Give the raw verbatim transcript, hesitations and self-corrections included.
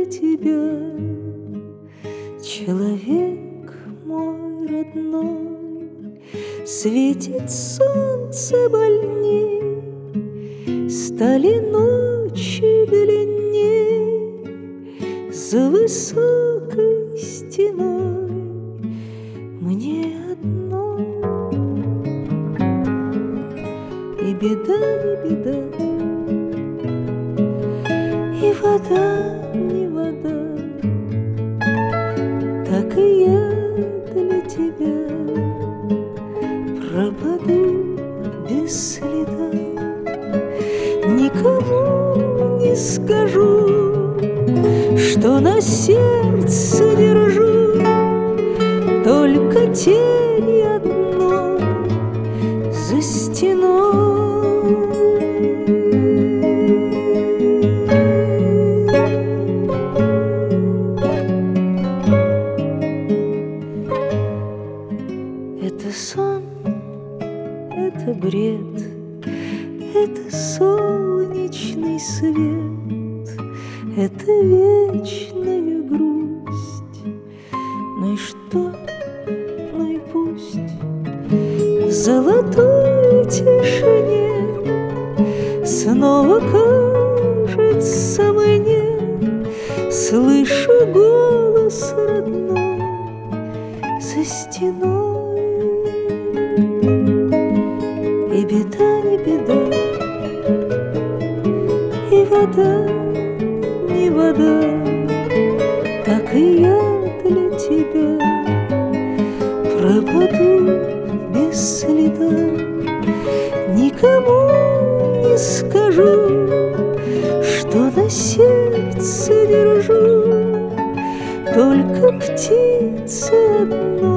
для тебя. Человек мой родной, светит солнце больней, стали ночи длинней за высокой стеной. Мне одной и беда, не беда, и вода, не вода, так и я для тебя пропаду без следа. Никому не скажу, что на сердце держу только тень одной за стеной. Это сон, это бред, это солнечный свет, это вечная грусть. Ну и что, ну и пусть. В золотой тишине снова кажется мне, слышу голос родной за стеной. И беда, не беда, и вода, не вода, так и я для тебя пропаду без следа. Никому не скажу, что на сердце держу только птицы одной